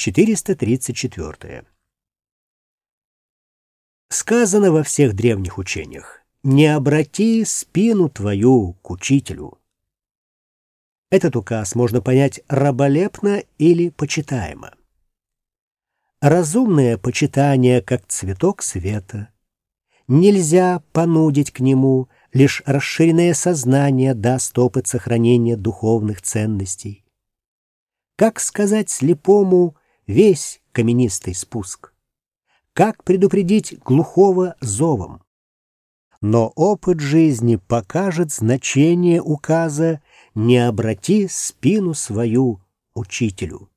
434. Сказано во всех древних учениях: «Не обрати спину твою к учителю». Этот указ можно понять раболепно или почитаемо. Разумное почитание, как цветок света. Нельзя понудить к нему, лишь расширенное сознание даст опыт сохранения духовных ценностей. Как сказать слепому весь каменистый спуск? Как предупредить глухого зовом? Но опыт жизни покажет значение указа «Не обрати спину свою учителю».